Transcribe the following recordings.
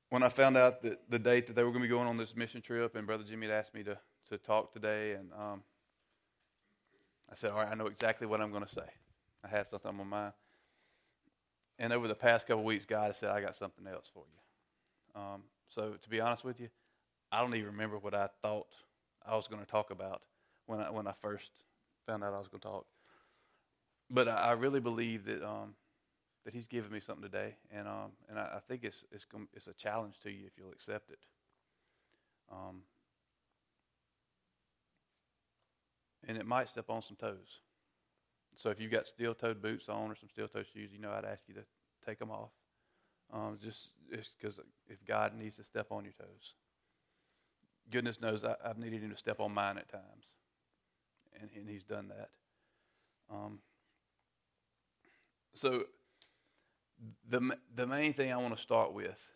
when I found out that the date that they were going to be going on this mission trip, and Brother Jimmy had asked me to talk today, and I said, all right, I know exactly what I'm going to say. I had something on my mind. And over the past couple of weeks, God has said, I got something else for you. So to be honest with you, I don't even remember what I thought I was going to talk about when I first found out I was going to talk. But I really believe that that He's given me something today, and I think it's a challenge to you if you'll accept it. And it might step on some toes. So if you've got steel-toed boots on or some steel-toed shoes, I'd ask you to take them off. Just because if God needs to step on your toes. Goodness knows I've needed Him to step on mine at times. And He's done that. So the main thing I want to start with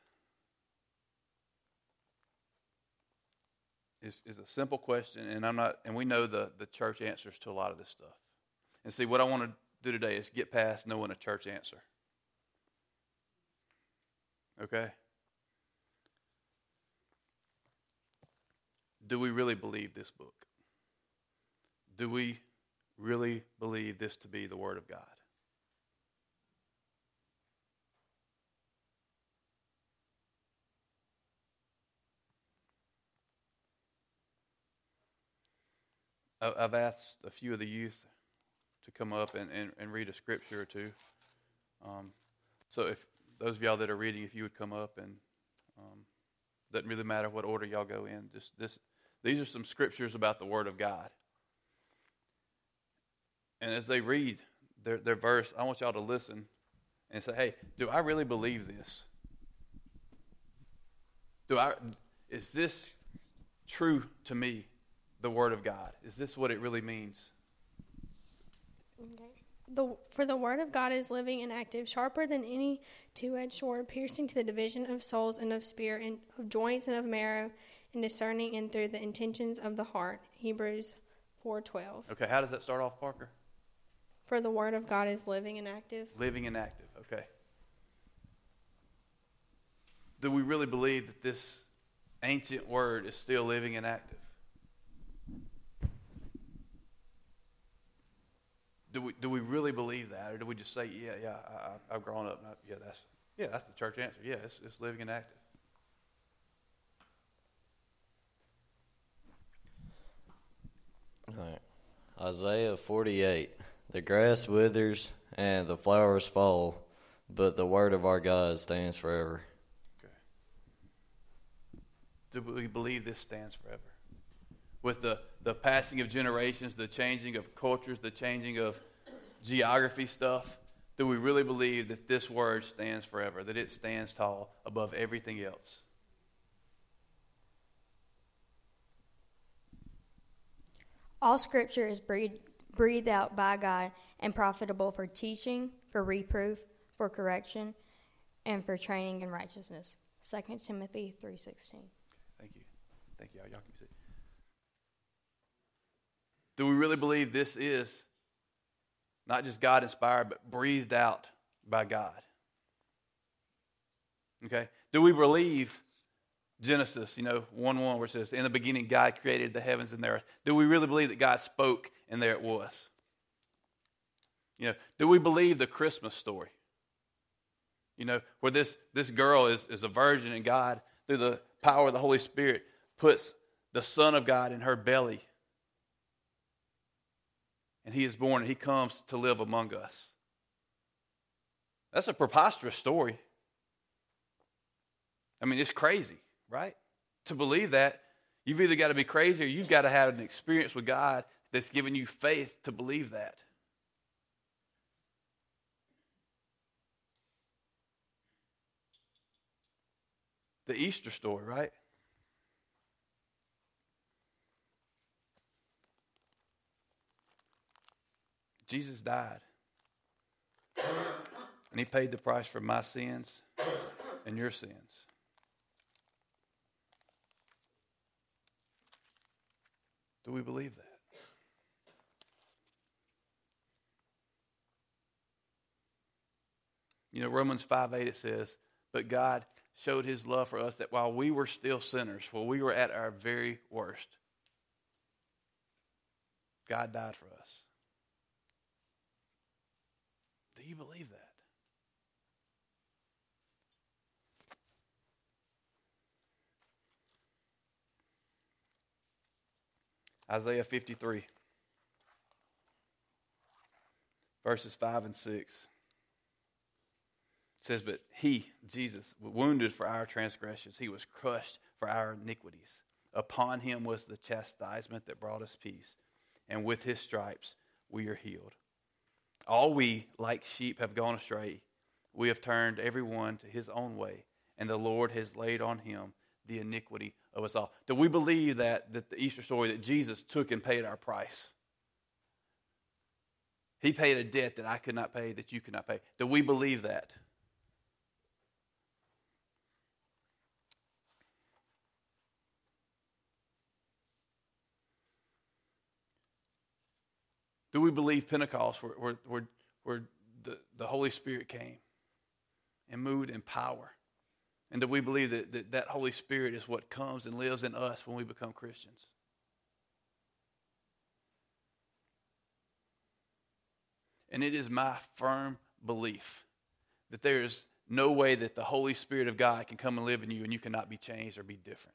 is a simple question, and we know the church answers to a lot of this stuff. And see, what I want to do today is get past knowing a church answer. Okay? Do we really believe this book? Do we really believe this to be the Word of God? I've asked a few of the youth to come up and read a scripture or two. So if those of y'all that are reading, if you would come up, and doesn't really matter what order y'all go in. These are some scriptures about the Word of God. And as they read their verse, I want y'all to listen and say, hey, do I really believe this? Is this true to me, the Word of God? Is this what it really means? Okay. For the Word of God is living and active, sharper than any two-edged sword, piercing to the division of souls and of spirit, and of joints and of marrow, and discerning and through the intentions of the heart. Hebrews 4:12. Okay, how does that start off, Parker? For the Word of God is living and active. Living and active, okay. Do we really believe that this ancient Word is still living and active? Do we really believe that, or do we just say, yeah, I've grown up, that's the church answer. Yeah, it's living and active. All right. Isaiah 48. The grass withers and the flowers fall, but the word of our God stands forever. Okay. Do we believe this stands forever? With the passing of generations, the changing of cultures, the changing of geography stuff, do we really believe that this word stands forever, that it stands tall above everything else? All scripture is breathed out by God and profitable for teaching, for reproof, for correction, and for training in righteousness. 2 Timothy 3:16. Thank you. Y'all can see. Do we really believe this is not just God inspired, but breathed out by God? Okay. Do we believe Genesis, 1:1, where it says, in the beginning God created the heavens and the earth? Do we really believe that God spoke and there it was? Do we believe the Christmas story? Where this girl is a virgin, and God, through the power of the Holy Spirit, puts the Son of God in her belly. And He is born, and He comes to live among us. That's a preposterous story. I mean, it's crazy, right? To believe that, you've either got to be crazy or you've got to have an experience with God that's given you faith to believe that. The Easter story, right? Jesus died. And He paid the price for my sins and your sins. Do we believe that? Romans 5:8, it says, but God showed his love for us, that while we were still sinners, while we were at our very worst, God died for us. Do you believe that? Isaiah 53, verses 5 and 6. It says, but he, Jesus, was wounded for our transgressions. He was crushed for our iniquities. Upon him was the chastisement that brought us peace. And with his stripes we are healed. All we, like sheep, have gone astray. We have turned every one to his own way. And the Lord has laid on him the iniquity of us all. Do we believe that the Easter story, that Jesus took and paid our price? He paid a debt that I could not pay, that you could not pay. Do we believe that? Do we believe Pentecost, where the Holy Spirit came and moved in power? And do we believe that Holy Spirit is what comes and lives in us when we become Christians? And it is my firm belief that there is no way that the Holy Spirit of God can come and live in you and you cannot be changed or be different.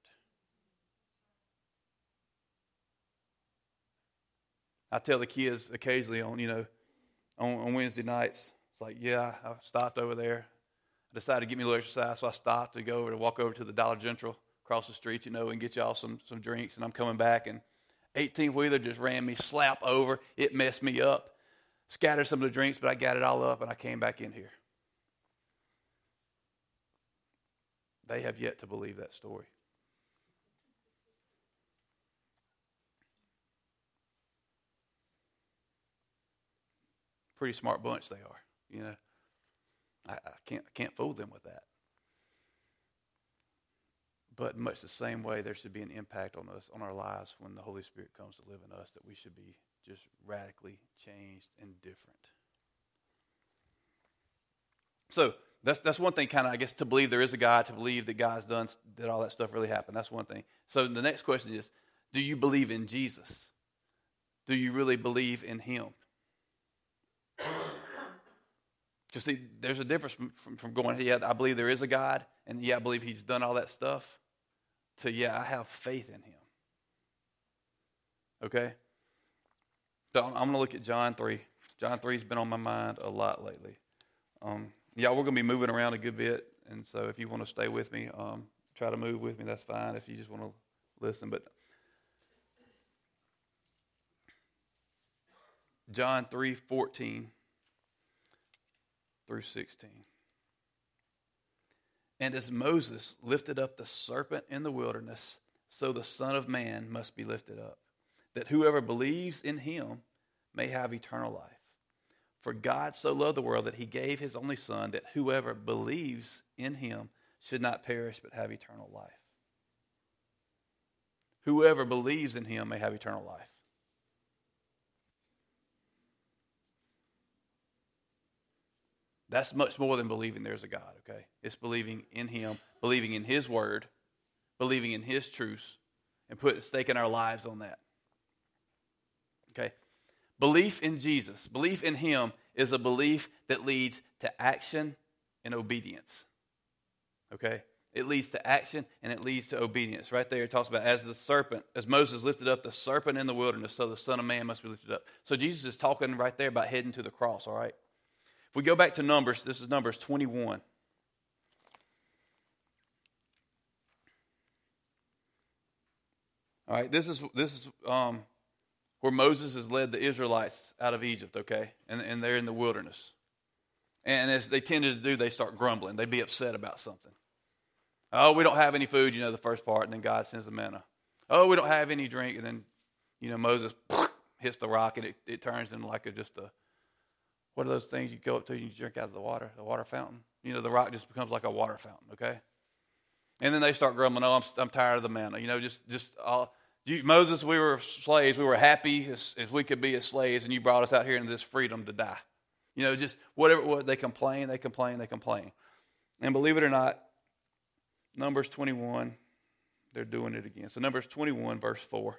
I tell the kids occasionally on Wednesday nights, it's like, yeah, I stopped over there. I decided to get me a little exercise, so I stopped to walk over to the Dollar General across the street, and get y'all some drinks. And I'm coming back, and 18-wheeler just ran me slap over. It messed me up. Scattered some of the drinks, but I got it all up, and I came back in here. They have yet to believe that story. Pretty smart bunch they are, I can't fool them with that. But much the same way, there should be an impact on us, on our lives, when the Holy Spirit comes to live in us, that we should be just radically changed and different. So that's one thing, kind of, I guess, to believe there is a God, to believe that God's done, that all that stuff really happened. That's one thing. So the next question is, do you believe in Jesus? Do you really believe in him? Because see, there's a difference from going, yeah, I believe there is a God, and yeah, I believe he's done all that stuff, to yeah, I have faith in him. Okay? So I'm going to look at John 3. John 3 has been on my mind a lot lately. Yeah, we're going to be moving around a good bit, and so if you want to stay with me, try to move with me, that's fine. If you just want to listen, but John 3:14 through 16. And as Moses lifted up the serpent in the wilderness, so the Son of Man must be lifted up, that whoever believes in him may have eternal life. For God so loved the world that he gave his only Son, that whoever believes in him should not perish but have eternal life. Whoever believes in him may have eternal life. That's much more than believing there's a God, okay? It's believing in him, believing in his word, believing in his truths, and staking our lives on that. Okay? Belief in Jesus, belief in him, is a belief that leads to action and obedience. Okay? It leads to action and it leads to obedience. Right there it talks about as Moses lifted up the serpent in the wilderness, so the Son of Man must be lifted up. So Jesus is talking right there about heading to the cross, all right? If we go back to Numbers, this is Numbers 21. All right, this is where Moses has led the Israelites out of Egypt, okay? And they're in the wilderness. And as they tended to do, they start grumbling. They'd be upset about something. Oh, we don't have any food, the first part, and then God sends the manna. Oh, we don't have any drink, and then, Moses hits the rock, and it turns into like what are those things you go up to and you drink out of the water fountain? The rock just becomes like a water fountain, okay? And then they start grumbling, oh, I'm tired of the manna. Moses, we were slaves. We were happy as we could be as slaves, and you brought us out here into this freedom to die. Just whatever it was, they complain. And believe it or not, Numbers 21, they're doing it again. So Numbers 21, verse 4.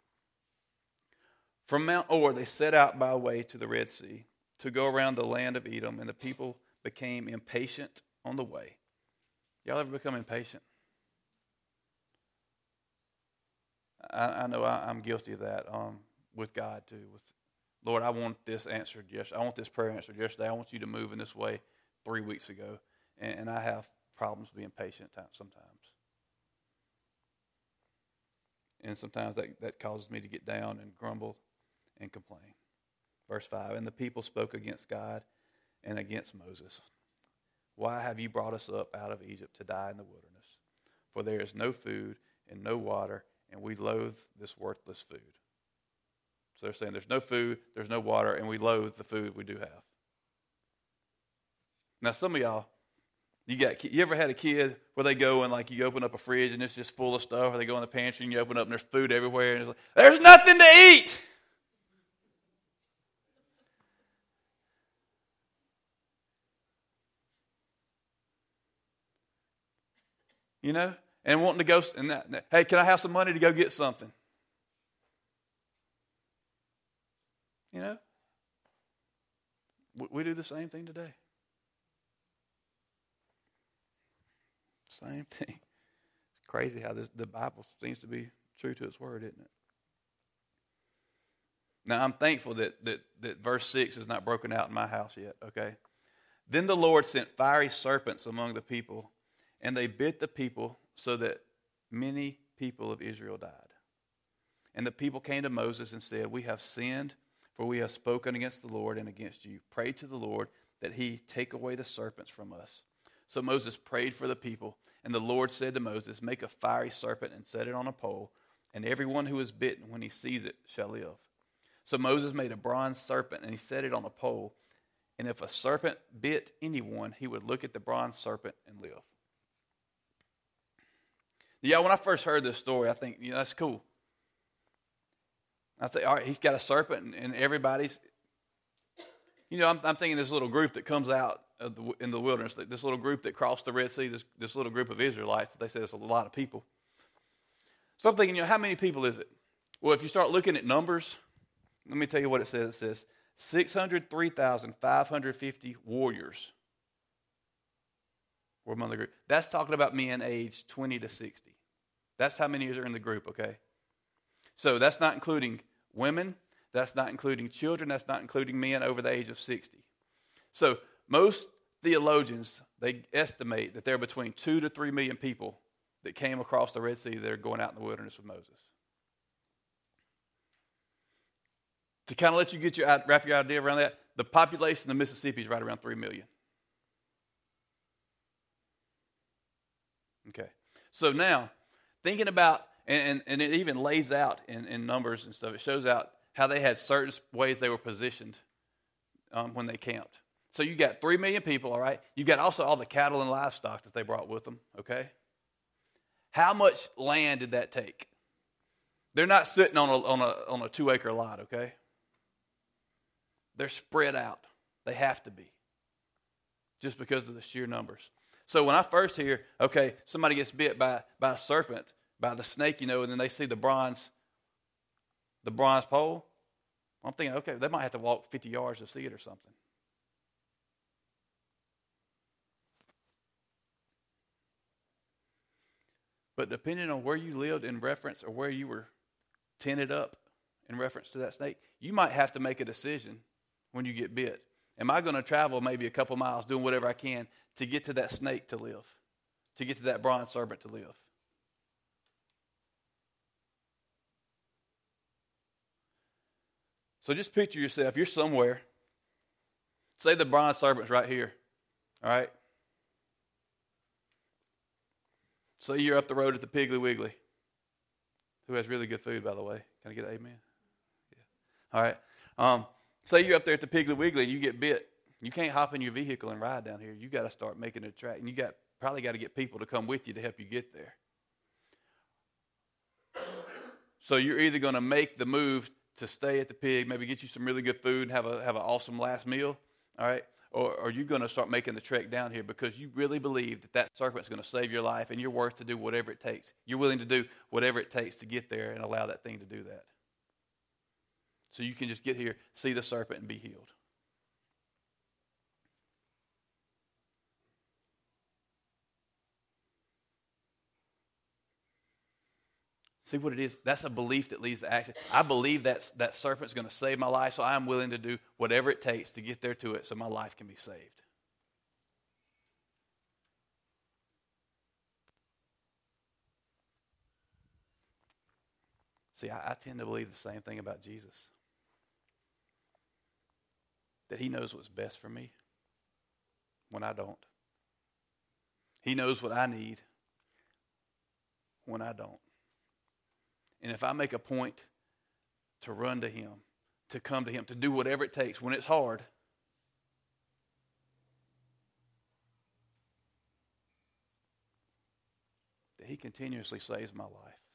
From Mount Or, they set out by way to the Red Sea to go around the land of Edom, and the people became impatient on the way. Y'all ever become impatient? I know I'm guilty of that with God too. With Lord, I want this answered yesterday. I want this prayer answered yesterday. I want you to move in this way 3 weeks ago. And I have problems being patient sometimes. And sometimes that causes me to get down and grumble and complain. Verse 5, and the people spoke against God and against Moses. Why have you brought us up out of Egypt to die in the wilderness? For there is no food and no water, and we loathe this worthless food. So they're saying there's no food, there's no water, and we loathe the food we do have. Now some of y'all, you ever had a kid where they go and like you open up a fridge and it's just full of stuff, or they go in the pantry and you open up and there's food everywhere, and it's like, there's nothing to eat. You know, and wanting to go, hey, can I have some money to go get something? You know, we do the same thing today. Same thing. It's crazy how the Bible seems to be true to its word, isn't it? Now, I'm thankful that verse 6 is not broken out in my house yet, okay? Then the Lord sent fiery serpents among the people, and they bit the people so that many people of Israel died. And the people came to Moses and said, we have sinned, for we have spoken against the Lord and against you. Pray to the Lord that he take away the serpents from us. So Moses prayed for the people, and the Lord said to Moses, make a fiery serpent and set it on a pole, and everyone who is bitten when he sees it shall live. So Moses made a bronze serpent, and he set it on a pole, and if a serpent bit anyone, he would look at the bronze serpent and live. Yeah, when I first heard this story, I think, that's cool. I think, all right, he's got a serpent, and everybody's, I'm thinking this little group that comes out in the wilderness, this little group that crossed the Red Sea, this little group of Israelites, they say it's a lot of people. So I'm thinking, how many people is it? Well, if you start looking at numbers, let me tell you what it says. It says 603,550 warriors were among the group. That's talking about men aged 20 to 60. That's how many are in the group, okay? So that's not including women. That's not including children. That's not including men over the age of 60. So most theologians, they estimate that there are between 2 to 3 million people that came across the Red Sea that are going out in the wilderness with Moses. To kind of let you wrap your idea around that, the population of Mississippi is right around 3 million. Okay. So now, thinking about, and it even lays out in numbers and stuff, it shows out how they had certain ways they were positioned when they camped. So you got 3 million people, all right? You got also all the cattle and livestock that they brought with them, okay? How much land did that take? They're not sitting on a 2-acre lot, okay? They're spread out. They have to be, just because of the sheer numbers. So when I first hear, okay, somebody gets bit by a serpent, by the snake, and then they see the bronze pole, I'm thinking, okay, they might have to walk 50 yards to see it or something. But depending on where you lived in reference, or where you were tented up in reference to that snake, you might have to make a decision when you get bit. Am I going to travel maybe a couple miles doing whatever I can to get to that snake to live, to get to that bronze serpent to live? So just picture yourself, you're somewhere. Say the bronze serpent's right here, all right? Say you're up the road at the Piggly Wiggly, who has really good food, by the way. Can I get an amen? Yeah. All right. Say you're up there at the Piggly Wiggly and you get bit. You can't hop in your vehicle and ride down here. You got to start making a track, and you probably got to get people to come with you to help you get there. So you're either going to make the move to stay at the pig, maybe get you some really good food, and have an awesome last meal, all right? Or are you going to start making the trek down here because you really believe that that serpent's going to save your life and you're worth to do whatever it takes? You're willing to do whatever it takes to get there and allow that thing to do that. So you can just get here, see the serpent, and be healed. See what it is? That's a belief that leads to action. I believe that serpent's going to save my life, so I'm willing to do whatever it takes to get there to it so my life can be saved. See, I tend to believe the same thing about Jesus. That he knows what's best for me when I don't. He knows what I need when I don't. And if I make a point to run to him, to come to him, to do whatever it takes when it's hard, that he continuously saves my life.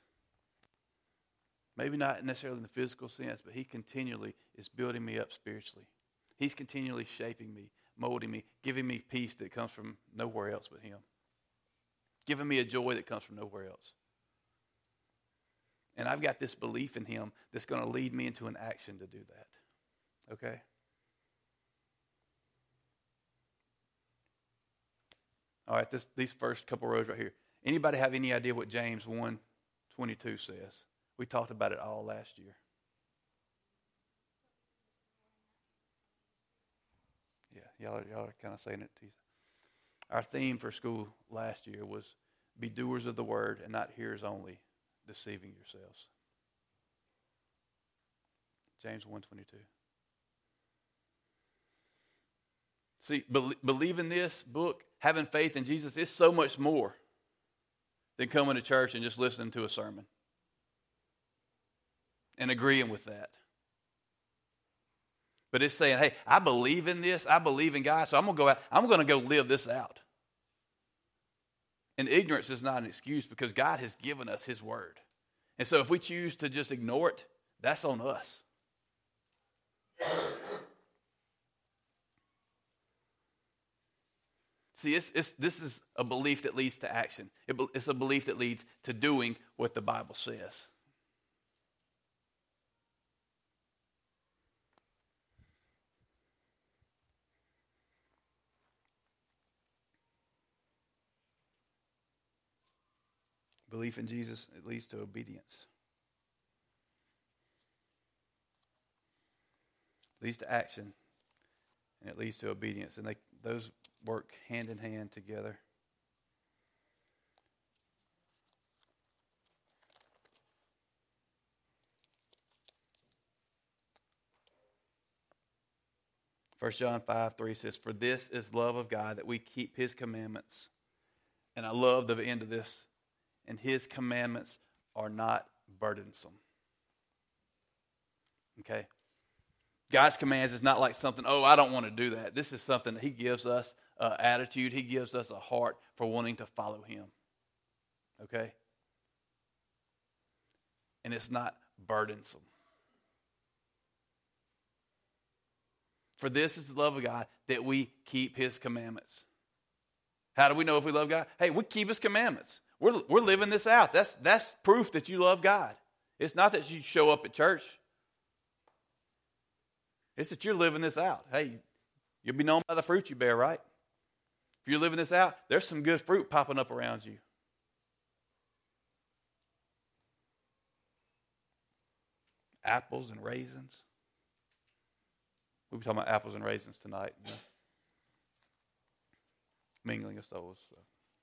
Maybe not necessarily in the physical sense, but he continually is building me up spiritually. He's continually shaping me, molding me, giving me peace that comes from nowhere else but him. Giving me a joy that comes from nowhere else. And I've got this belief in him that's going to lead me into an action to do that. Okay? All right, these first couple rows right here. Anybody have any idea what James 1:22 says? We talked about it all last year. Yeah, y'all are kind of saying it to you. Our theme for school last year was be doers of the word and not hearers only, deceiving yourselves. James 1:22. See, believing this book, having faith in Jesus, is so much more than coming to church and just listening to a sermon and agreeing with that. But it's saying, hey, I believe in this. I believe in God, so I'm going to go out. I'm going to go live this out. And ignorance is not an excuse because God has given us his word. And so if we choose to just ignore it, that's on us. See, this is a belief that leads to action. It's a belief that leads to doing what the Bible says. Belief in Jesus, it leads to obedience. It leads to action, and it leads to obedience. And those work hand in hand together. First John 5:3 says, "For this is love of God, that we keep his commandments." And I love the end of this. And his commandments are not burdensome. Okay? God's commands is not like something, oh, I don't want to do that. This is something that he gives us an attitude. He gives us a heart for wanting to follow him. Okay? And it's not burdensome. For this is the love of God, that we keep his commandments. How do we know if we love God? Hey, we keep his commandments. We're living this out. That's proof that you love God. It's not that you show up at church. It's that you're living this out. Hey, you'll be known by the fruit you bear, right? If you're living this out, there's some good fruit popping up around you. Apples and raisins. We'll be talking about apples and raisins tonight. You know? Mingling of souls. So.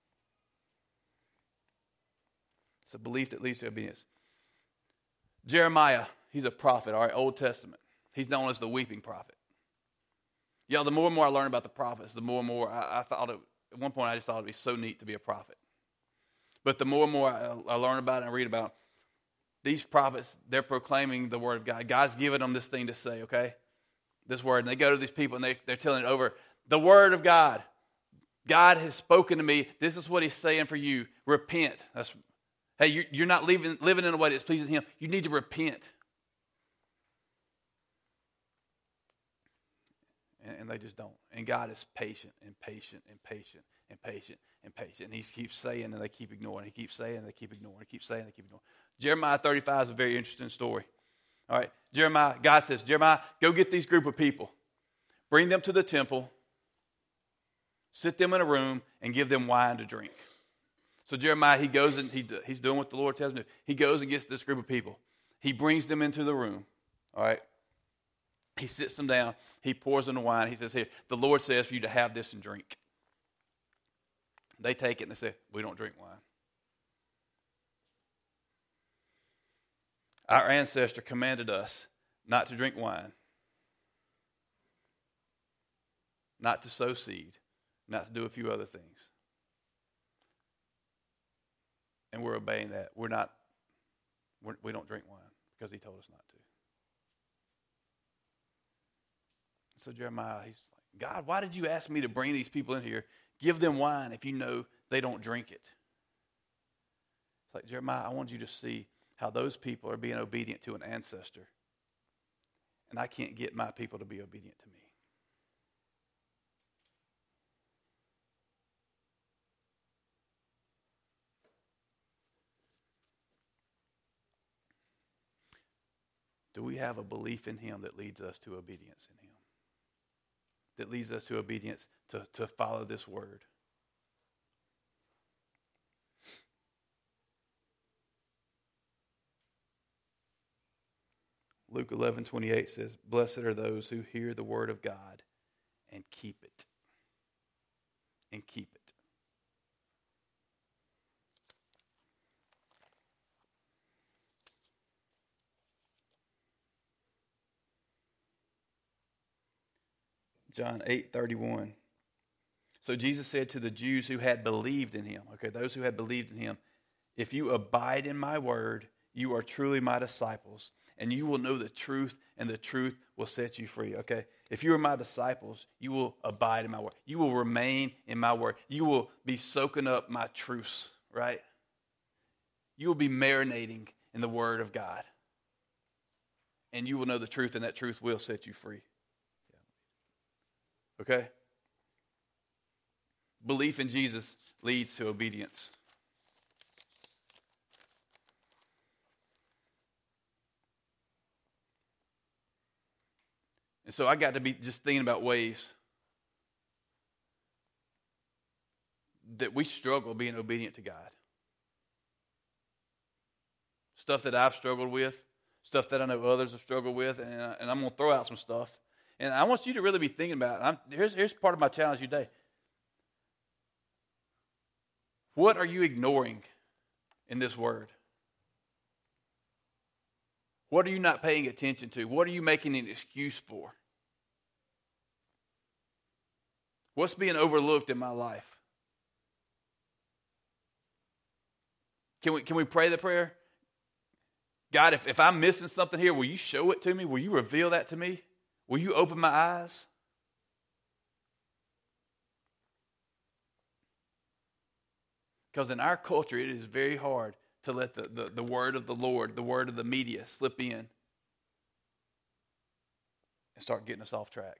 It's a belief that leads to obedience. Jeremiah, he's a prophet, all right, Old Testament. He's known as the weeping prophet. Y'all, the more and more I learn about the prophets, the more and more I thought at one point I just thought it'd be so neat to be a prophet. But the more and more I learn about it and read about it, these prophets, they're proclaiming the word of God. God's given them this thing to say, okay? This word. And they go to these people and they're telling it over. The word of God. God has spoken to me. This is what he's saying for you. Repent. Hey, you're not living in a way that's pleasing him. You need to repent. And they just don't. And God is patient and patient and patient and patient and patient. And he keeps saying and they keep ignoring. He keeps saying and they keep ignoring. He keeps saying and they keep ignoring. Jeremiah 35 is a very interesting story. All right, God says, Jeremiah, go get these group of people. Bring them to the temple. Sit them in a room and give them wine to drink. So Jeremiah, he goes and he's doing what the Lord tells him to do. He goes and gets this group of people. He brings them into the room. All right. He sits them down. He pours them the wine. He says, here, the Lord says for you to have this and drink. They take it and they say, we don't drink wine. Our ancestor commanded us not to drink wine, not to sow seed, not to do a few other things. And we're obeying that. We don't drink wine because he told us not to. So Jeremiah, he's like, God, why did you ask me to bring these people in here, give them wine if you know they don't drink it? It's like, Jeremiah, I want you to see how those people are being obedient to an ancestor. And I can't get my people to be obedient to me. Do we have a belief in him that leads us to obedience in him? That leads us to obedience to follow this word? Luke 11:28 says, blessed are those who hear the word of God and keep it. And keep it. John 8:31. So Jesus said to the Jews who had believed in him, okay, those who had believed in him, if you abide in my word, you are truly my disciples, and you will know the truth, and the truth will set you free, okay? If you are my disciples, you will abide in my word. You will remain in my word. You will be soaking up my truths, right? You will be marinating in the word of God. And you will know the truth, and that truth will set you free. Okay? Belief in Jesus leads to obedience. And so I got to be just thinking about ways that we struggle being obedient to God. Stuff that I've struggled with, stuff that I know others have struggled with, and I'm going to throw out some stuff. And I want you to really be thinking about it. Here's part of my challenge today. What are you ignoring in this word? What are you not paying attention to? What are you making an excuse for? What's being overlooked in my life? Can we pray the prayer? God, if I'm missing something here, will you show it to me? Will you reveal that to me? Will you open my eyes? Because in our culture, it is very hard to let the word of the Lord, the word of the media slip in and start getting us off track.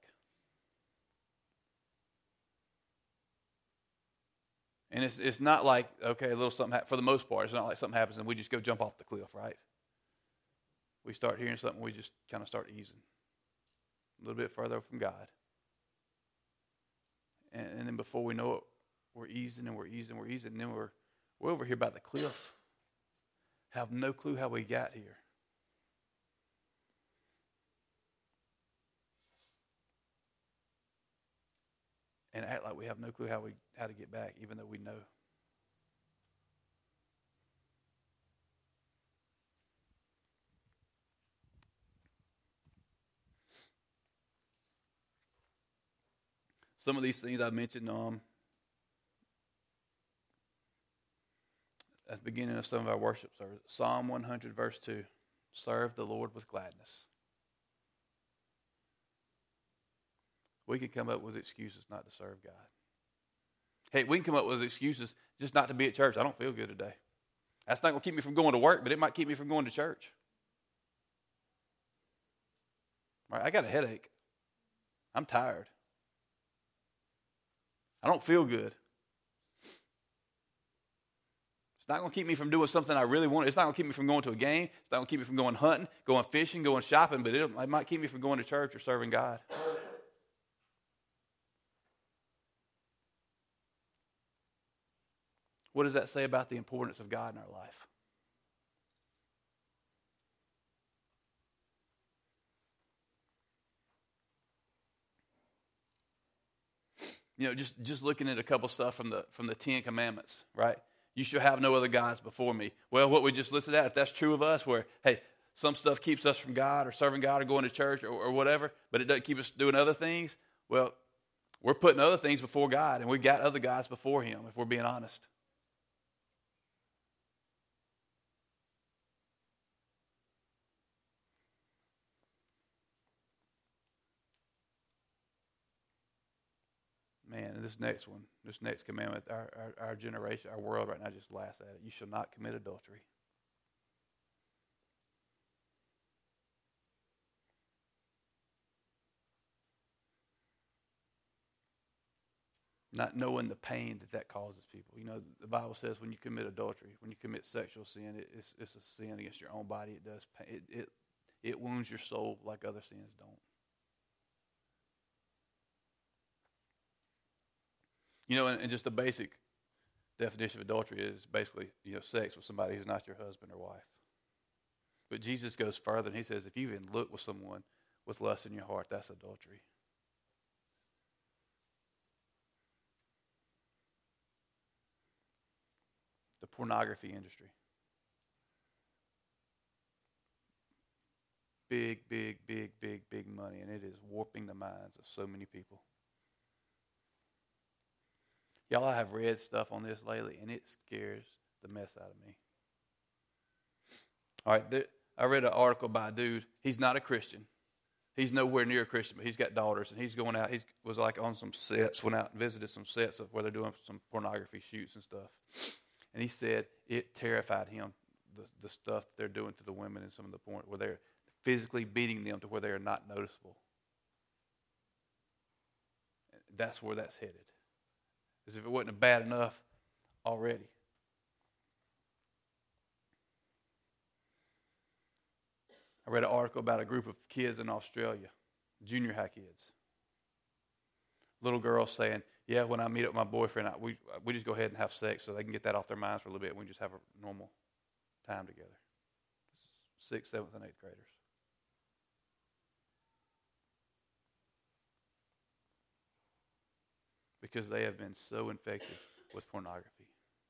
And it's not like, okay, a little something, for the most part, it's not like something happens and we just go jump off the cliff, right? We start hearing something, we just kind of start easing a little bit further from God. And then before we know it, we're easing and we're easing, and then we're over here by the cliff. Have no clue how we got here. And act like we have no clue how to get back, even though we know. Some of these things I mentioned at the beginning of some of our worship service. Psalm 100, verse 2. Serve the Lord with gladness. We can come up with excuses not to serve God. Hey, we can come up with excuses just not to be at church. I don't feel good today. That's not going to keep me from going to work, but it might keep me from going to church. Right? I got a headache. I'm tired. I don't feel good. It's not going to keep me from doing something I really want. It's not going to keep me from going to a game. It's not going to keep me from going hunting, going fishing, going shopping, but it might keep me from going to church or serving God. What does that say about the importance of God in our life? You know, just looking at a couple stuff from the Ten Commandments, right? You shall have no other gods before me. Well, what we just listed at, if that's true of us, where, hey, some stuff keeps us from God or serving God or going to church or whatever, but it doesn't keep us doing other things, well, we're putting other things before God, and we've got other gods before him, if we're being honest. Man, and this next one, this next commandment, our generation, our world right now just laughs at it. You shall not commit adultery. Not knowing the pain that causes people. You know, the Bible says when you commit adultery, when you commit sexual sin, it's a sin against your own body. It does pain. It wounds your soul like other sins don't. You know, and just the basic definition of adultery is basically, you know, sex with somebody who's not your husband or wife. But Jesus goes further, and he says if you even look with someone with lust in your heart, that's adultery. The pornography industry. Big money, and it is warping the minds of so many people. Y'all, I have read stuff on this lately, and it scares the mess out of me. All right, I read an article by a dude. He's not a Christian. He's nowhere near a Christian, but he's got daughters, and he's going out. He was like on some sets, went out and visited some sets of where they're doing some pornography shoots and stuff. And he said it terrified him, the stuff they're doing to the women in some of the porn, where they're physically beating them to where they are not noticeable. That's where that's headed. As if it wasn't bad enough already. I read an article about a group of kids in Australia, junior high kids. Little girls saying, yeah, when I meet up with my boyfriend, we just go ahead and have sex so they can get that off their minds for a little bit, and we just have a normal time together. 6th, 7th, and 8th graders. Because they have been so infected with pornography.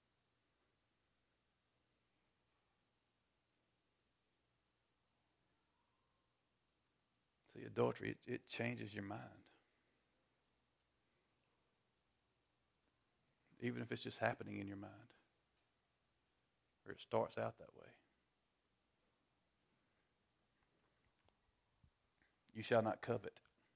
See, adultery, it changes your mind. Even if it's just happening in your mind. Or it starts out that way. You shall not covet.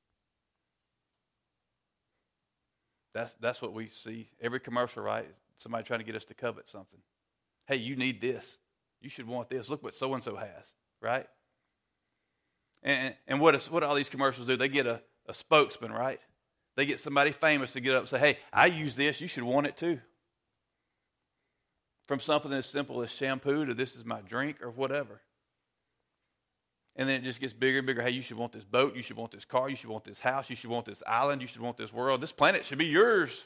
That's what we see. Every commercial, right? Somebody trying to get us to covet something. Hey, you need this. You should want this. Look what so-and-so has, right? And what all these commercials do, they get a spokesman, right? They get somebody famous to get up and say, hey, I use this. You should want it too. From something as simple as shampoo to this is my drink or whatever. And then it just gets bigger and bigger. Hey, you should want this boat. You should want this car. You should want this house. You should want this island. You should want this world. This planet should be yours.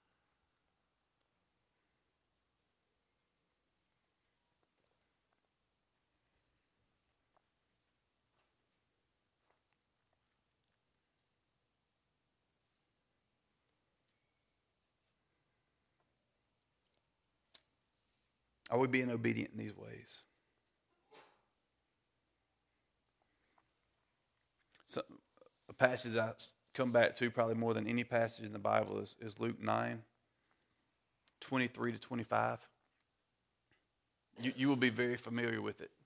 Are we being obedient in these ways? So, a passage I come back to probably more than any passage in the Bible is Luke 9, 23 to 25. You will be very familiar with it.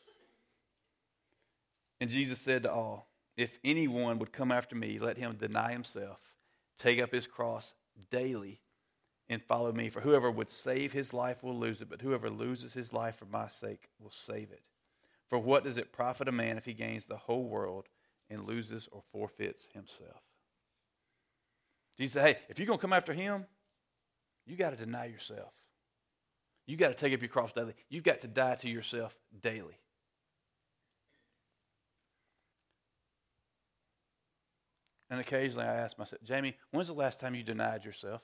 And Jesus said to all, if anyone would come after me, let him deny himself, take up his cross daily, and follow me. For whoever would save his life will lose it, but whoever loses his life for my sake will save it. For what does it profit a man if he gains the whole world and loses or forfeits himself? Jesus said, hey, if you're going to come after him, you got to deny yourself. You got to take up your cross daily. You've got to die to yourself daily. And occasionally I ask myself, Jamie, when's the last time you denied yourself?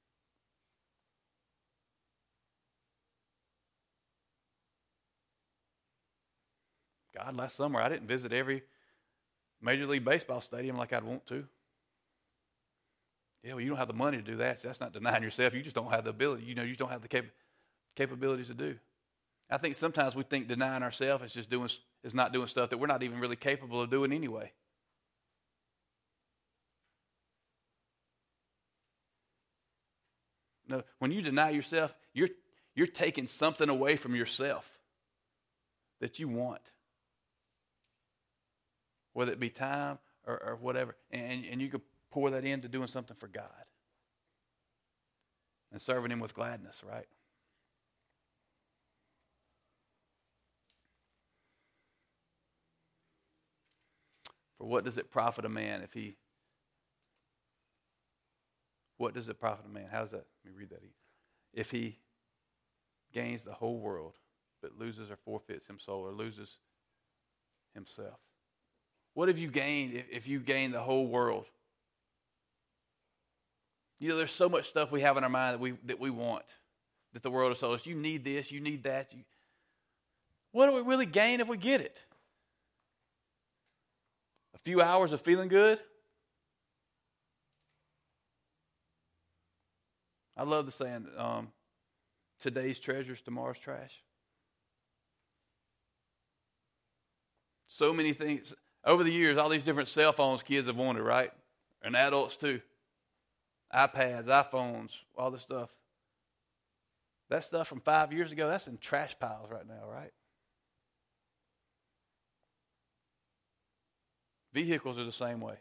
God, last summer I didn't visit every Major League Baseball stadium like I'd want to. Yeah, well, you don't have the money to do that. So that's not denying yourself. You just don't have the ability. You just don't have the capabilities to do. I think sometimes we think denying ourselves is not doing stuff that we're not even really capable of doing anyway. No, when you deny yourself, you're taking something away from yourself that you want, whether it be time or whatever, and you could pour that into doing something for God and serving him with gladness, right? For what does it profit a man if he... What does it profit a man? How does that... Let me read that again. If he gains the whole world, but loses or forfeits himself or loses himself. What have you gained if you gain the whole world? There's so much stuff we have in our mind that we want, that the world has told us. You need this, you need that. What do we really gain if we get it? A few hours of feeling good? I love the saying, today's treasures, tomorrow's trash. So many things. Over the years, all these different cell phones kids have wanted, right? And adults too. iPads, iPhones, all this stuff. That stuff from 5 years ago, that's in trash piles right now, right? Vehicles are the same way.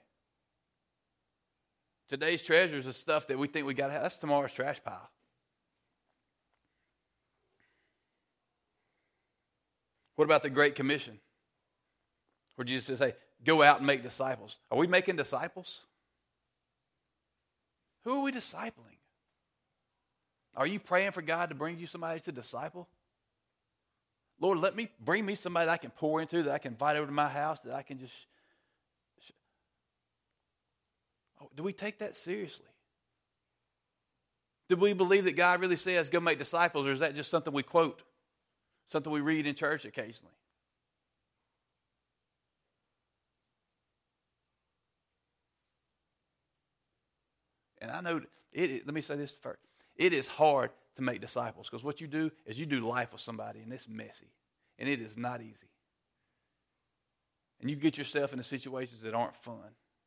Today's treasures is stuff that we think we got to have. That's tomorrow's trash pile. What about the Great Commission? Where Jesus says, hey, go out and make disciples. Are we making disciples? Who are we discipling? Are you praying for God to bring you somebody to disciple? Lord, bring me somebody that I can pour into, that I can invite over to my house, that I can just... Do we take that seriously? Do we believe that God really says, go make disciples, or is that just something we quote? Something we read in church occasionally? And I know, let me say this first. It is hard to make disciples because what you do is you do life with somebody and it's messy. And it is not easy. And you get yourself into situations that aren't fun.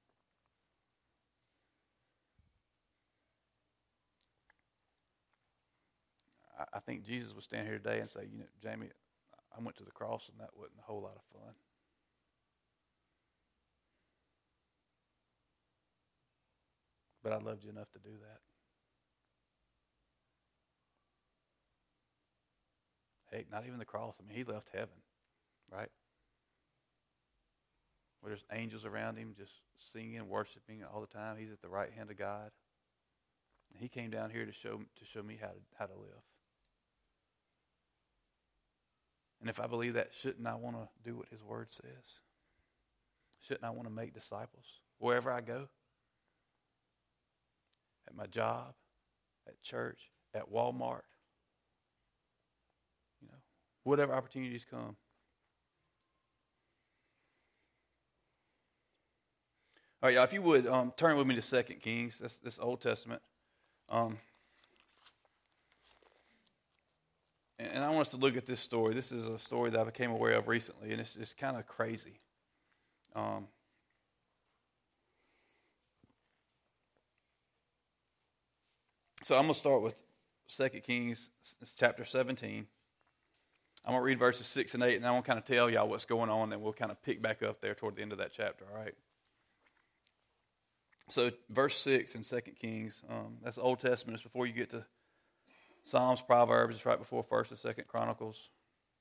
I think Jesus would stand here today and say, Jamie, I went to the cross and that wasn't a whole lot of fun. But I loved you enough to do that. Heck, not even the cross. I mean, he left heaven, right? Where there's angels around him just singing, worshiping all the time. He's at the right hand of God. And he came down here to show me how to live. And if I believe that, shouldn't I want to do what his word says? Shouldn't I want to make disciples wherever I go? At my job, at church, at Walmart. Whatever opportunities come. All right, y'all, if you would, turn with me to 2 Kings. That's this Old Testament. And I want us to look at this story. This is a story that I became aware of recently, and it's kind of crazy. So I'm going to start with 2 Kings chapter 17. I'm going to read verses 6 and 8, and I want to kind of tell y'all what's going on, and we'll kind of pick back up there toward the end of that chapter, all right? So verse 6 in 2 Kings, that's the Old Testament. It's before you get to Psalms, Proverbs. It's right before 1st and 2nd Chronicles.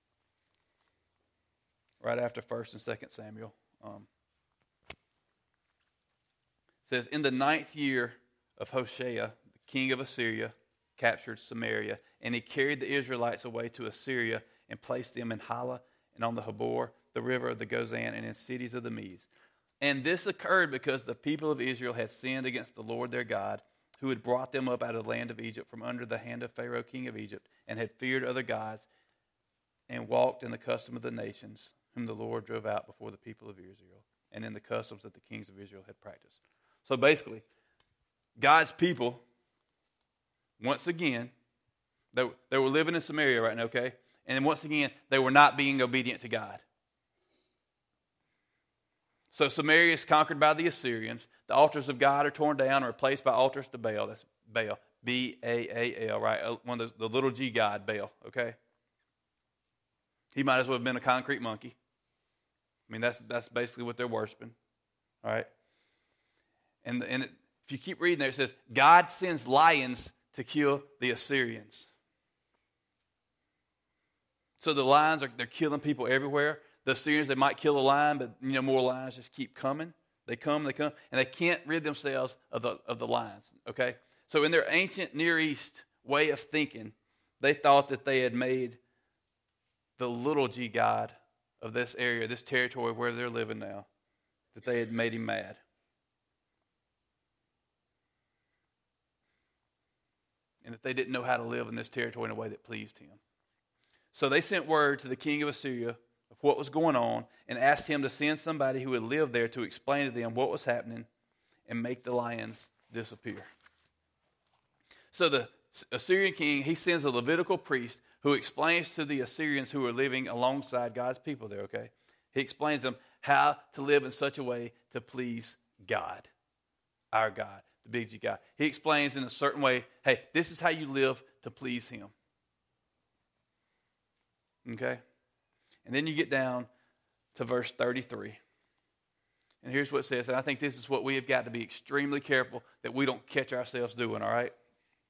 Right after 1st and 2nd Samuel. It says, in the 9th year of Hoshea, the king of Assyria, captured Samaria, and he carried the Israelites away to Assyria and placed them in Hala and on the Habor, the river of the Gozan, and in cities of the Medes. And this occurred because the people of Israel had sinned against the Lord their God, who had brought them up out of the land of Egypt from under the hand of Pharaoh, king of Egypt, and had feared other gods and walked in the custom of the nations, whom the Lord drove out before the people of Israel, and in the customs that the kings of Israel had practiced. So basically, God's people, once again, they were living in Samaria right now, okay? And once again, they were not being obedient to God. So Samaria is conquered by the Assyrians. The altars of God are torn down and replaced by altars to Baal. That's Baal, B-A-A-L, right? One of the little G god, Baal, okay? He might as well have been a concrete monkey. I mean, that's basically what they're worshiping, all right? And if you keep reading there, it says, God sends lions to kill the Assyrians. So the lions, they're killing people everywhere. The Assyrians, they might kill a lion, but more lions just keep coming. They come, and they can't rid themselves of the lions, okay? So in their ancient Near East way of thinking, they thought that they had made the little g god of this area, this territory where they're living now, that they had made him mad. And that they didn't know how to live in this territory in a way that pleased him. So they sent word to the king of Assyria of what was going on and asked him to send somebody who would live there to explain to them what was happening and make the lions disappear. So the Assyrian king, he sends a Levitical priest who explains to the Assyrians who are living alongside God's people there, okay? He explains to them how to live in such a way to please God, our God, the big G God. He explains in a certain way, hey, this is how you live to please him. Okay? And then you get down to verse 33. And here's what it says, and I think this is what we have got to be extremely careful that we don't catch ourselves doing, all right?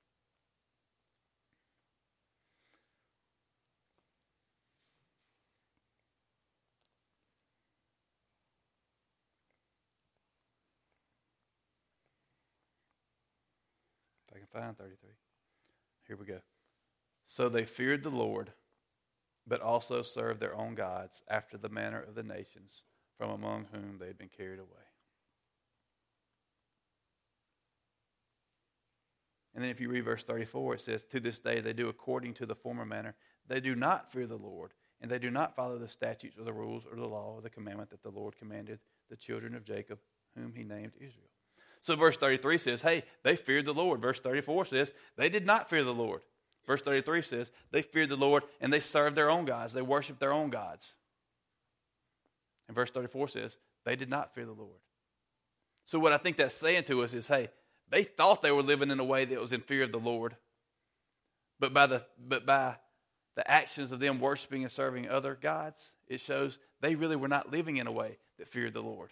If I can find 33. Here we go. So they feared the Lord, but also served their own gods after the manner of the nations from among whom they had been carried away. And then if you read verse 34, it says, to this day they do according to the former manner. They do not fear the Lord, and they do not follow the statutes or the rules or the law or the commandment that the Lord commanded the children of Jacob, whom he named Israel. So verse 33 says, hey, they feared the Lord. Verse 34 says, they did not fear the Lord. Verse 33 says, they feared the Lord and they served their own gods. They worshiped their own gods. And verse 34 says, they did not fear the Lord. So what I think that's saying to us is, hey, they thought they were living in a way that was in fear of the Lord. But by the actions of them worshiping and serving other gods, it shows they really were not living in a way that feared the Lord.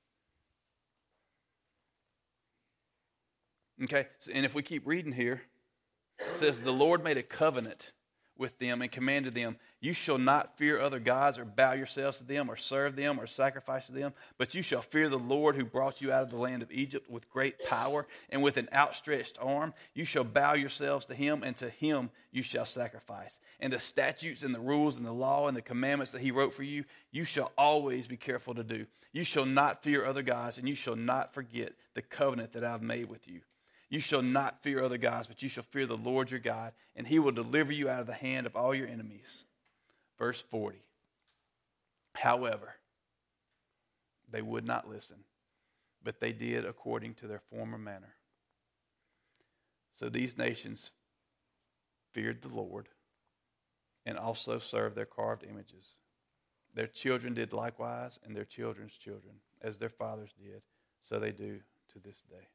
Okay, and if we keep reading here, it says, the Lord made a covenant with them and commanded them, you shall not fear other gods or bow yourselves to them or serve them or sacrifice to them, but you shall fear the Lord who brought you out of the land of Egypt with great power and with an outstretched arm. You shall bow yourselves to him, and to him you shall sacrifice. And the statutes and the rules and the law and the commandments that he wrote for you, you shall always be careful to do. You shall not fear other gods, and you shall not forget the covenant that I've made with you. You shall not fear other gods, but you shall fear the Lord your God, and he will deliver you out of the hand of all your enemies. Verse 40. However, they would not listen, but they did according to their former manner. So these nations feared the Lord and also served their carved images. Their children did likewise, and their children's children, as their fathers did, so they do to this day.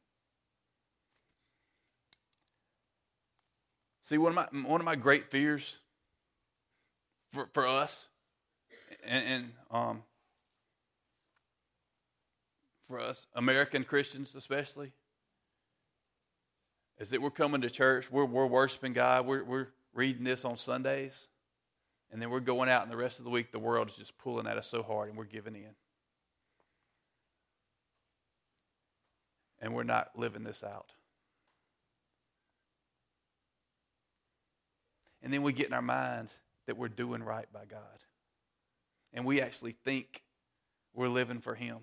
See, one of my great fears for us, and for us American Christians especially, is that we're coming to church, we're worshiping God, we're reading this on Sundays, and then we're going out, and the rest of the week the world is just pulling at us so hard, and we're giving in, and we're not living this out. And then we get in our minds that we're doing right by God. And we actually think we're living for him.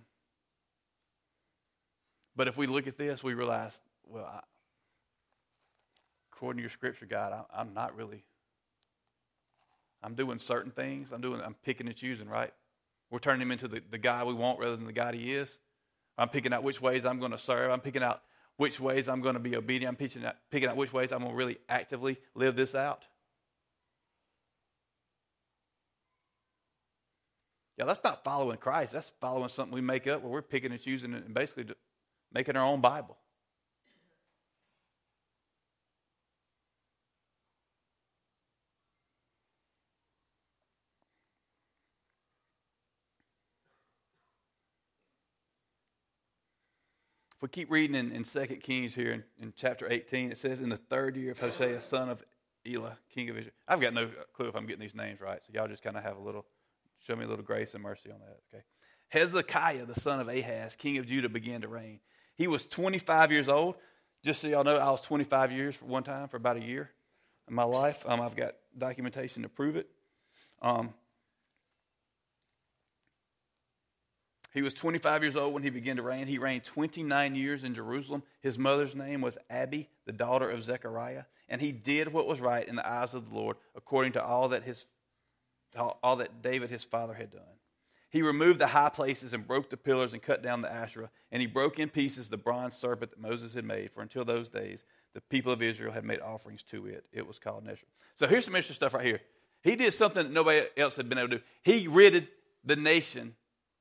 But if we look at this, we realize, well, according to your scripture, God, I'm not really. I'm doing certain things. I'm picking and choosing, right? We're turning him into the guy we want rather than the God he is. I'm picking out which ways I'm going to serve. I'm picking out which ways I'm going to be obedient. I'm picking out which ways I'm going to really actively live this out. Yeah, that's not following Christ. That's following something we make up where we're picking and choosing and basically making our own Bible. If we keep reading in 2 Kings here in chapter 18, it says, in the 3rd year of Hosea, son of Elah, king of Israel. I've got no clue if I'm getting these names right, so y'all just kind of show me a little grace and mercy on that, okay? Hezekiah, the son of Ahaz, king of Judah, began to reign. He was 25 years old. Just so y'all know, I was 25 years for one time, for about a year in my life. I've got documentation to prove it. He was 25 years old when he began to reign. He reigned 29 years in Jerusalem. His mother's name was Abi, the daughter of Zechariah. And he did what was right in the eyes of the Lord, according to all that David his father had done. He removed the high places and broke the pillars and cut down the Asherah. And he broke in pieces the bronze serpent that Moses had made. For until those days, the people of Israel had made offerings to it. It was called Nesher. So here's some interesting stuff right here. He did something that nobody else had been able to do. He ridded the nation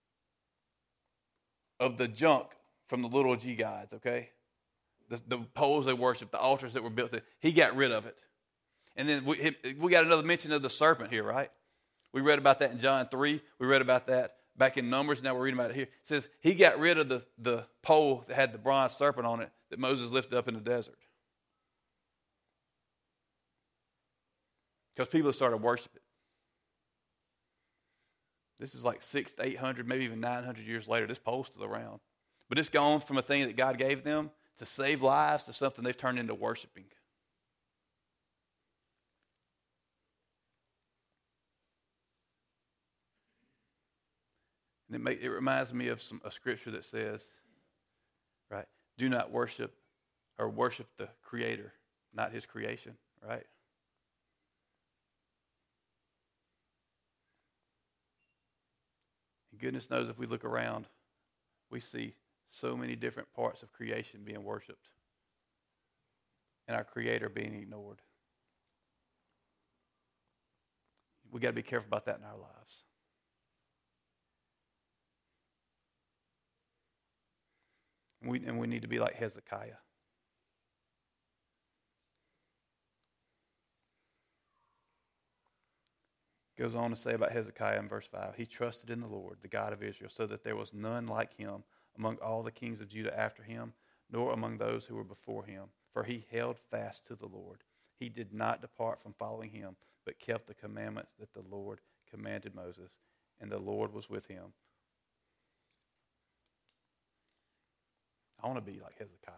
of the junk from the little g gods, okay? The poles they worshiped, the altars that were built there. He got rid of it. And then we got another mention of the serpent here, right? We read about that in John 3. We read about that back in Numbers. Now we're reading about it here. It says he got rid of the pole that had the bronze serpent on it that Moses lifted up in the desert. Because people started worshiping it. This is like 600 to 800, maybe even 900 years later. This pole's still around. But it's gone from a thing that God gave them to save lives to something they've turned into worshiping. And it reminds me of a scripture that says, right, do not worship the Creator, not his creation, right? And goodness knows if we look around, we see so many different parts of creation being worshiped and our Creator being ignored. We got to be careful about that in our lives. And we need to be like Hezekiah. Goes on to say about Hezekiah in verse 5, he trusted in the Lord, the God of Israel, so that there was none like him among all the kings of Judah after him, nor among those who were before him. For he held fast to the Lord. He did not depart from following him, but kept the commandments that the Lord commanded Moses, and the Lord was with him. I want to be like Hezekiah.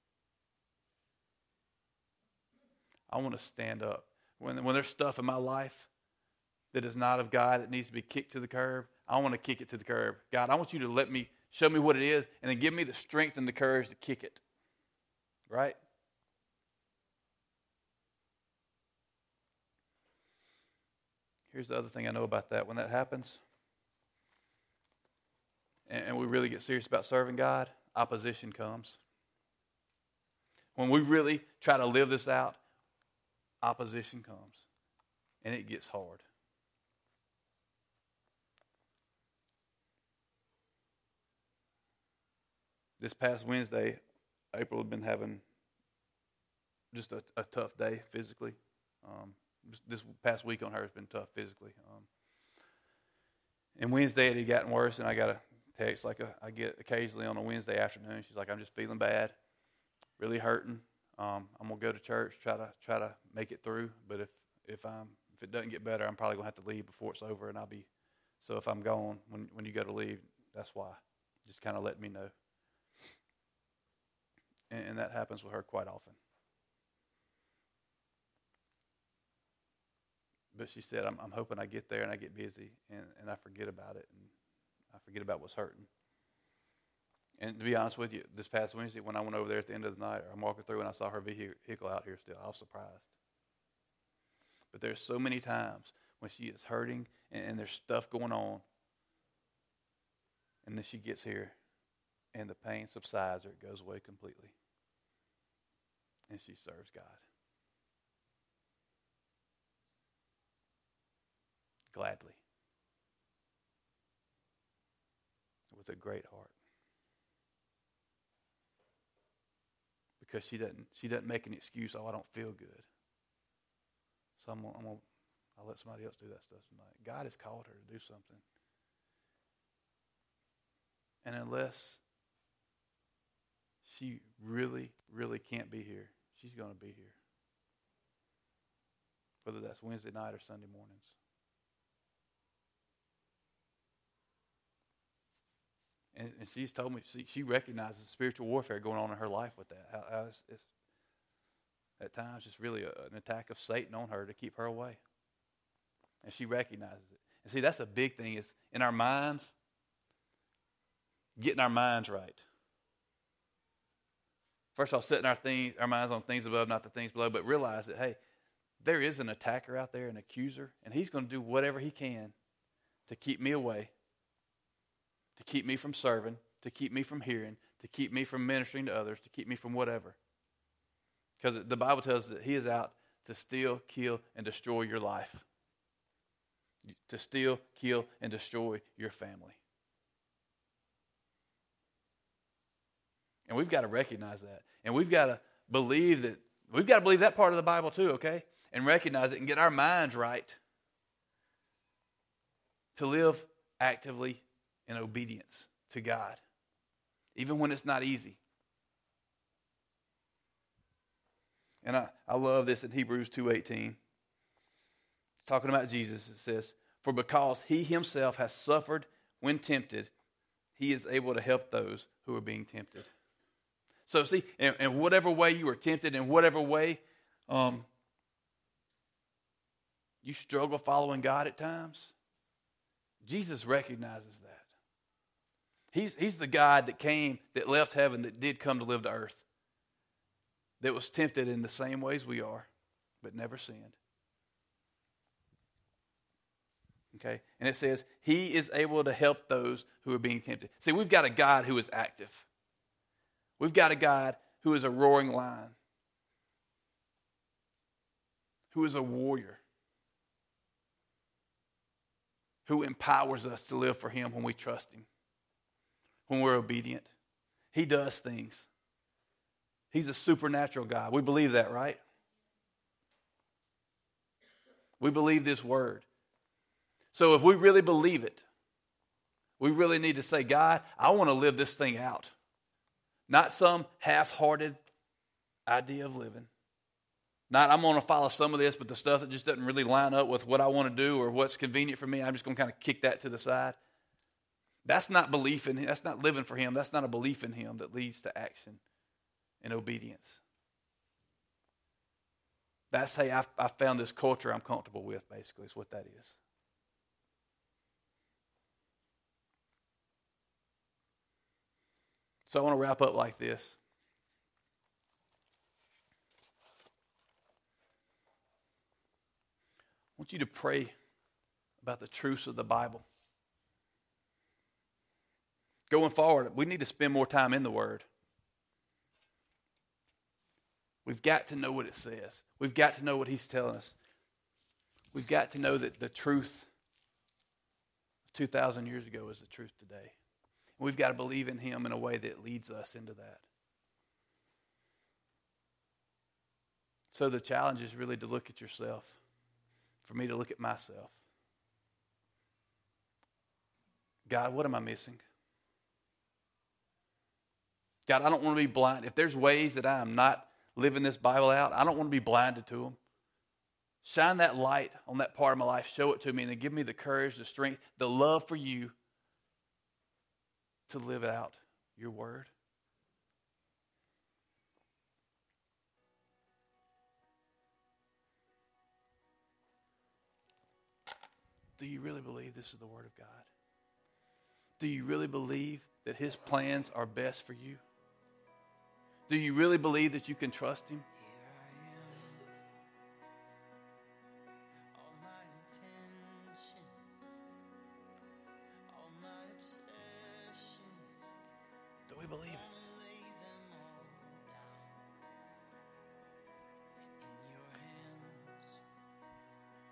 I want to stand up. When there's stuff in my life that is not of God that needs to be kicked to the curb, I want to kick it to the curb. God, I want you to show me what it is, and then give me the strength and the courage to kick it. Right? Here's the other thing I know about that. When that happens, and we really get serious about serving God, opposition comes. When we really try to live this out, opposition comes. And it gets hard. This past Wednesday, April had been having just a tough day physically. This past week on her has been tough physically. And Wednesday it had gotten worse, and I got a text I get occasionally on a Wednesday afternoon. She's like, I'm just feeling bad, really hurting. I'm gonna go to church, try to make it through. But if it doesn't get better, I'm probably gonna have to leave before it's over, and so if I'm gone when you go to leave, that's why. Just kind of let me know. And that happens with her quite often. But she said, I'm hoping I get there and I get busy and I forget about it and I forget about what's hurting. And to be honest with you, this past Wednesday when I went over there at the end of the night, I'm walking through and I saw her vehicle out here still. I was surprised. But there's so many times when she is hurting and there's stuff going on, and then she gets here and the pain subsides or it goes away completely. And she serves God. Gladly. With a great heart. Because she doesn't make an excuse, oh, I don't feel good. So I'll let somebody else do that stuff tonight. God has called her to do something. And unless she really, really can't be here, she's going to be here. Whether that's Wednesday night or Sunday mornings. And she's told me she recognizes spiritual warfare going on in her life with that. How it's at times it's really an attack of Satan on her to keep her away. And she recognizes it. And see, that's a big thing is in our minds, getting our minds right. First off, setting our minds on things above, not the things below, but realize that, hey, there is an attacker out there, an accuser, and he's going to do whatever he can to keep me away, to keep me from serving, to keep me from hearing, to keep me from ministering to others, to keep me from whatever. Because the Bible tells us that he is out to steal, kill, and destroy your life. To steal, kill, and destroy your family. And we've got to recognize that. And we've got to believe that part of the Bible too, okay? And recognize it and get our minds right to live actively in obedience to God, even when it's not easy. And I love this in Hebrews 2:18. It's talking about Jesus. It says, "For because he himself has suffered when tempted, he is able to help those who are being tempted." So see, in whatever way you are tempted, in whatever way you struggle following God at times, Jesus recognizes that. He's the God that came, that left heaven, that did come to live to earth, that was tempted in the same ways we are, but never sinned. Okay? And it says, he is able to help those who are being tempted. See, we've got a God who is active. We've got a God who is a roaring lion, who is a warrior, who empowers us to live for him when we trust him, when we're obedient. He does things. He's a supernatural God. We believe that, right? We believe this word. So if we really believe it, we really need to say, God, I want to live this thing out. Not some half-hearted idea of living. Not I'm going to follow some of this, but the stuff that just doesn't really line up with what I want to do or what's convenient for me, I'm just going to kind of kick that to the side. That's not belief in him. That's not living for him. That's not a belief in him that leads to action and obedience. That's, hey, I found this culture I'm comfortable with, basically, is what that is. So I want to wrap up like this. I want you to pray about the truths of the Bible. Going forward, we need to spend more time in the Word. We've got to know what it says. We've got to know what he's telling us. We've got to know that the truth 2,000 years ago is the truth today. We've got to believe in him in a way that leads us into that. So the challenge is really to look at yourself. For me to look at myself. God, what am I missing? God, I don't want to be blind. If there's ways that I am not living this Bible out, I don't want to be blinded to them. Shine that light on that part of my life. Show it to me and then give me the courage, the strength, the love for you to live out your word. Do you really believe this is the Word of God? Do you really believe that His plans are best for you? Do you really believe that you can trust Him? Do we believe it?